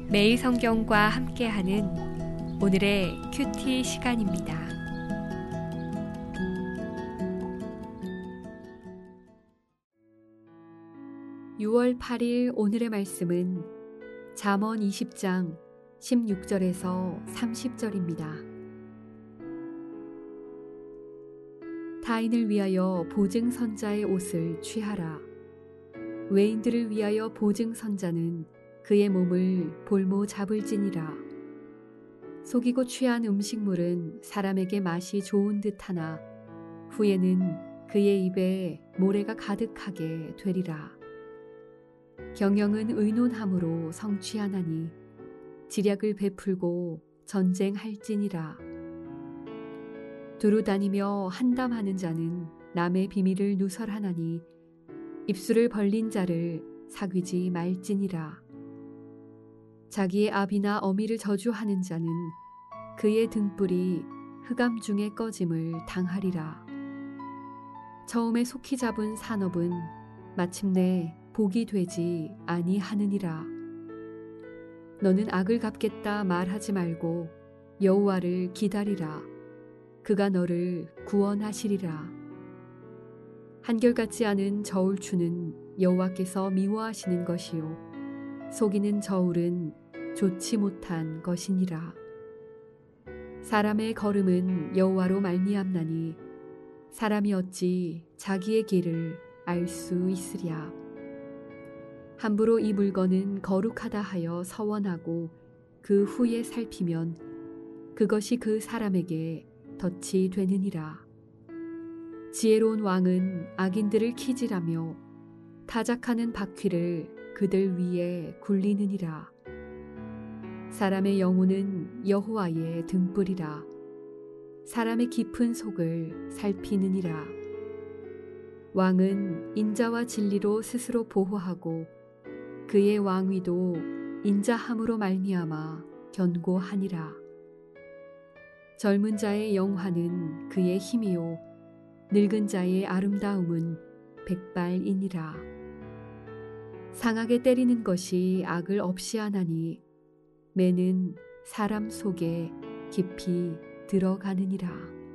매일 성경과 함께하는 오늘의 큐티 시간입니다. (6월 8일) 오늘의 말씀은 잠언 20장 16절에서 30절입니다. 타인을 위하여 보증선자의 옷을 취하라. 외인들을 위하여 보증선자는 그의 몸을 볼모 잡을지니라. 속이고 취한 음식물은 사람에게 맛이 좋은 듯하나 후에는 그의 입에 모래가 가득하게 되리라. 경영은 의논함으로 성취하나니 지략을 베풀고 전쟁할지니라. 두루 다니며 한담하는 자는 남의 비밀을 누설하나니 입술을 벌린 자를 사귀지 말지니라. 자기의 아비나 어미를 저주하는 자는 그의 등불이 흑암 중에 꺼짐을 당하리라. 처음에 속히 잡은 산업은 마침내 복이 되지 아니하느니라. 너는 악을 갚겠다 말하지 말고 여호와를 기다리라. 그가 너를 구원하시리라. 한결같지 않은 저울추는 여호와께서 미워하시는 것이요 속이는 저울은 좋지 못한 것이니라. 사람의 걸음은 여호와로 말미암나니 사람이 어찌 자기의 길을 알 수 있으랴. 함부로 이 물건은 거룩하다 하여 서원하고 그 후에 살피면 그것이 그 사람에게 덫이 되느니라. 지혜로운 왕은 악인들을 키질하며 타작하는 바퀴를 그들 위에 굴리느니라. 사람의 영혼은 여호와의 등불이라. 사람의 깊은 속을 살피느니라. 왕은 인자와 진리로 스스로 보호하고 그의 왕위도 인자함으로 말미암아 견고하니라. 젊은 자의 영화는 그의 힘이요 늙은 자의 아름다움은 백발이니라. 상하게 때리는 것이 악을 없이 하나니 매는 사람 속에 깊이 들어가느니라.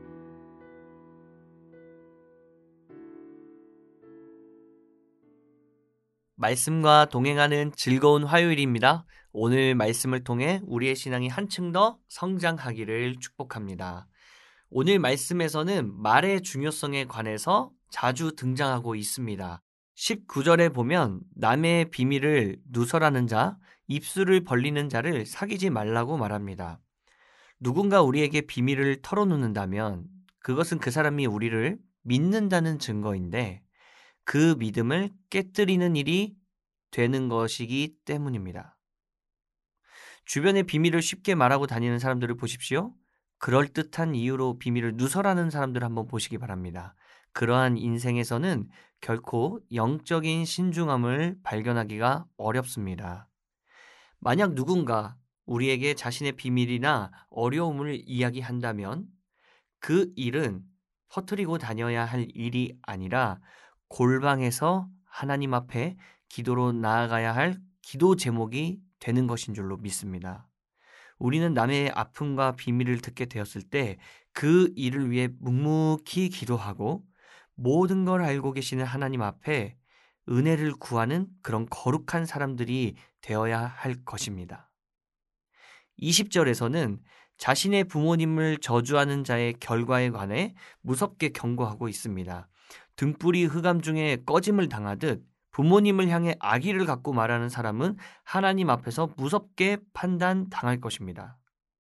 말씀과 동행하는 즐거운 화요일입니다. 오늘 말씀을 통해 우리의 신앙이 한층 더 성장하기를 축복합니다. 오늘 말씀에서는 말의 중요성에 관해서 자주 등장하고 있습니다. 19절에 보면 남의 비밀을 누설하는 자, 입술을 벌리는 자를 사귀지 말라고 말합니다. 누군가 우리에게 비밀을 털어놓는다면 그것은 그 사람이 우리를 믿는다는 증거인데 그 믿음을 깨뜨리는 일이 되는 것이기 때문입니다. 주변의 비밀을 쉽게 말하고 다니는 사람들을 보십시오. 그럴듯한 이유로 비밀을 누설하는 사람들을 한번 보시기 바랍니다. 그러한 인생에서는 결코 영적인 신중함을 발견하기가 어렵습니다. 만약 누군가 우리에게 자신의 비밀이나 어려움을 이야기한다면 그 일은 퍼뜨리고 다녀야 할 일이 아니라 골방에서 하나님 앞에 기도로 나아가야 할 기도 제목이 되는 것인 줄로 믿습니다. 우리는 남의 아픔과 비밀을 듣게 되었을 때 그 일을 위해 묵묵히 기도하고 모든 걸 알고 계시는 하나님 앞에 은혜를 구하는 그런 거룩한 사람들이 되어야 할 것입니다. 20절에서는 자신의 부모님을 저주하는 자의 결과에 관해 무섭게 경고하고 있습니다. 등불이 흑암 중에 꺼짐을 당하듯 부모님을 향해 악의를 갖고 말하는 사람은 하나님 앞에서 무섭게 판단당할 것입니다.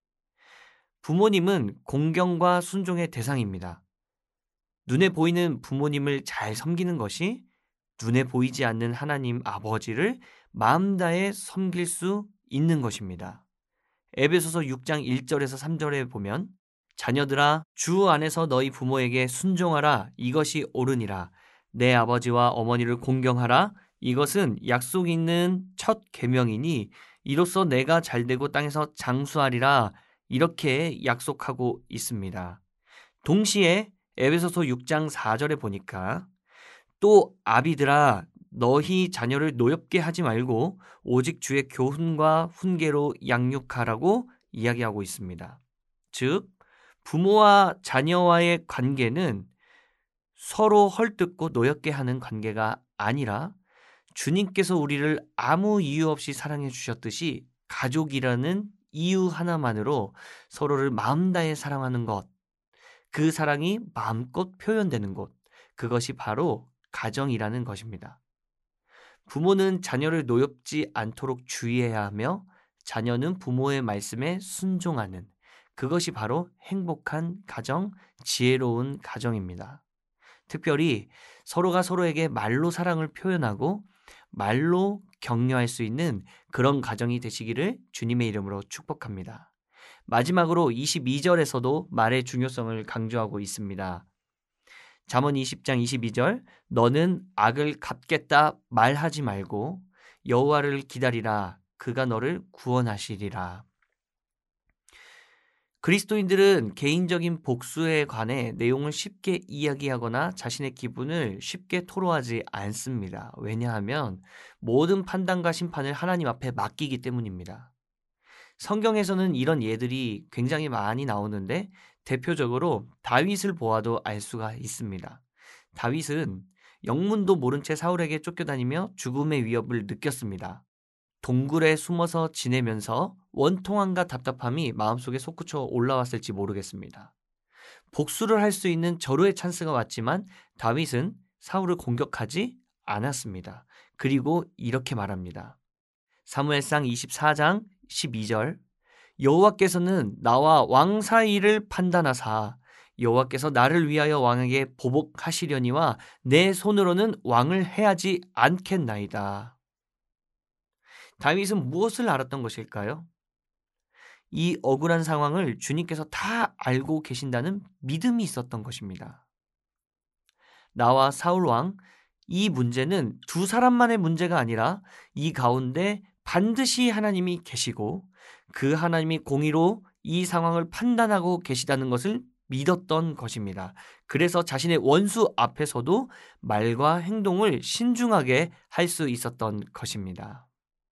부모님은 공경과 순종의 대상입니다. 눈에 보이는 부모님을 잘 섬기는 것이 눈에 보이지 않는 하나님 아버지를 마음 다해 섬길 수 있는 것입니다. 에베소서 6장 1절에서 3절에 보면 자녀들아 주 안에서 너희 부모에게 순종하라 이것이 옳으니라. 내 아버지와 어머니를 공경하라. 이것은 약속 있는 첫 계명이니 이로써 내가 잘되고 땅에서 장수하리라. 이렇게 약속하고 있습니다. 동시에 에베소서 6장 4절에 보니까 또 아비들아 너희 자녀를 노엽게 하지 말고 오직 주의 교훈과 훈계로 양육하라고 이야기하고 있습니다. 즉, 부모와 자녀와의 관계는 서로 헐뜯고 노엽게 하는 관계가 아니라 주님께서 우리를 아무 이유 없이 사랑해 주셨듯이 가족이라는 이유 하나만으로 서로를 마음 다해 사랑하는 것, 그 사랑이 마음껏 표현되는 곳, 그것이 바로 가정이라는 것입니다. 부모는 자녀를 노엽지 않도록 주의해야 하며 자녀는 부모의 말씀에 순종하는 그것이 바로 행복한 가정, 지혜로운 가정입니다. 특별히 서로가 서로에게 말로 사랑을 표현하고 말로 격려할 수 있는 그런 가정이 되시기를 주님의 이름으로 축복합니다. 마지막으로 22절에서도 말의 중요성을 강조하고 있습니다. 잠언 20장 22절 너는 악을 갚겠다 말하지 말고 여호와를 기다리라 그가 너를 구원하시리라. 그리스도인들은 개인적인 복수에 관해 내용을 쉽게 이야기하거나 자신의 기분을 쉽게 토로하지 않습니다. 왜냐하면 모든 판단과 심판을 하나님 앞에 맡기기 때문입니다. 성경에서는 이런 예들이 굉장히 많이 나오는데 대표적으로 다윗을 보아도 알 수가 있습니다. 다윗은 영문도 모른 채 사울에게 쫓겨다니며 죽음의 위협을 느꼈습니다. 동굴에 숨어서 지내면서 원통함과 답답함이 마음속에 솟구쳐 올라왔을지 모르겠습니다. 복수를 할 수 있는 절호의 찬스가 왔지만 다윗은 사울을 공격하지 않았습니다. 그리고 이렇게 말합니다. 사무엘상 24장 12절 여호와께서는 나와 왕 사이를 판단하사 여호와께서 나를 위하여 왕에게 보복하시려니와 내 손으로는 왕을 해하지 않겠나이다. 다윗은 무엇을 알았던 것일까요? 이 억울한 상황을 주님께서 다 알고 계신다는 믿음이 있었던 것입니다. 나와 사울 왕, 이 문제는 두 사람만의 문제가 아니라 이 가운데 반드시 하나님이 계시고 그 하나님이 공의로 이 상황을 판단하고 계시다는 것을 믿었던 것입니다. 그래서 자신의 원수 앞에서도 말과 행동을 신중하게 할 수 있었던 것입니다.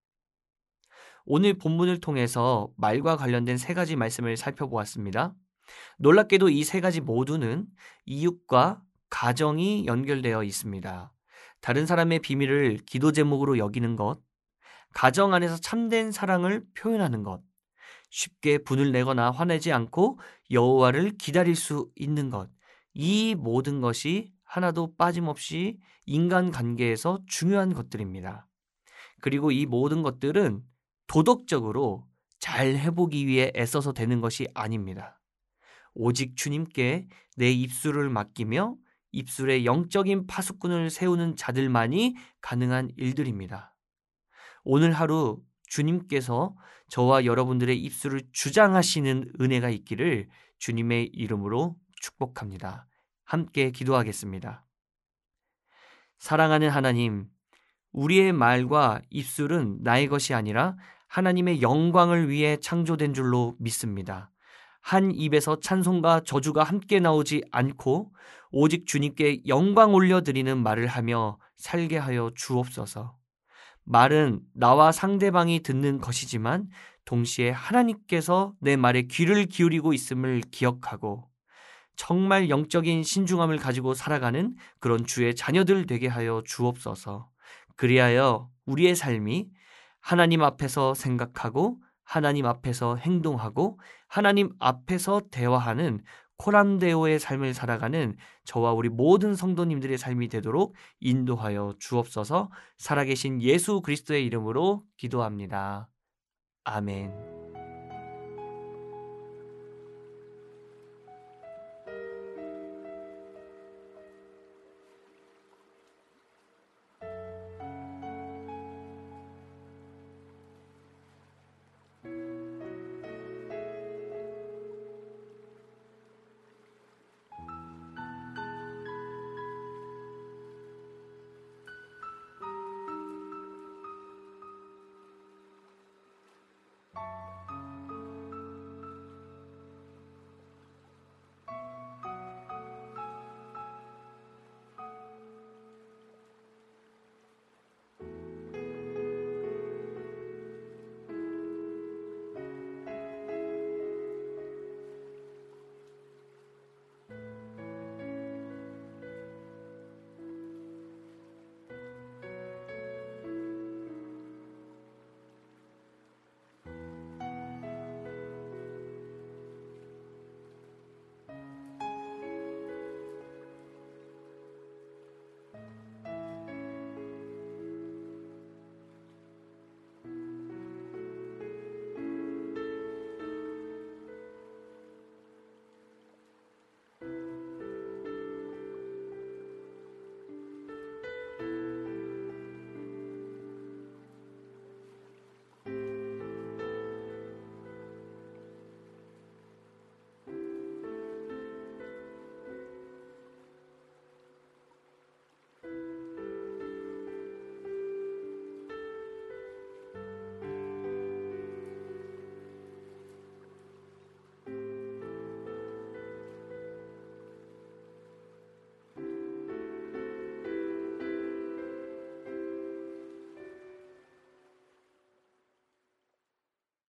오늘 본문을 통해서 말과 관련된 세 가지 말씀을 살펴보았습니다. 놀랍게도 이 세 가지 모두는 이웃과 가정이 연결되어 있습니다. 다른 사람의 비밀을 기도 제목으로 여기는 것, 가정 안에서 참된 사랑을 표현하는 것, 쉽게 분을 내거나 화내지 않고 여호와를 기다릴 수 있는 것, 이 모든 것이 하나도 빠짐없이 인간관계에서 중요한 것들입니다. 그리고 이 모든 것들은 도덕적으로 잘 해보기 위해 애써서 되는 것이 아닙니다. 오직 주님께 내 입술을 맡기며 입술에 영적인 파수꾼을 세우는 자들만이 가능한 일들입니다. 오늘 하루 주님께서 저와 여러분들의 입술을 주장하시는 은혜가 있기를 주님의 이름으로 축복합니다. 함께 기도하겠습니다. 사랑하는 하나님, 우리의 말과 입술은 나의 것이 아니라 하나님의 영광을 위해 창조된 줄로 믿습니다. 한 입에서 찬송과 저주가 함께 나오지 않고 오직 주님께 영광 올려드리는 말을 하며 살게 하여 주옵소서. 말은 나와 상대방이 듣는 것이지만 동시에 하나님께서 내 말에 귀를 기울이고 있음을 기억하고 정말 영적인 신중함을 가지고 살아가는 그런 주의 자녀들 되게 하여 주옵소서. 그리하여 우리의 삶이 하나님 앞에서 생각하고 하나님 앞에서 행동하고 하나님 앞에서 대화하는 코람데오의 삶을 살아가는 저와 우리 모든 성도님들의 삶이 되도록 인도하여 주옵소서. 살아계신 예수 그리스도의 이름으로 기도합니다. 아멘.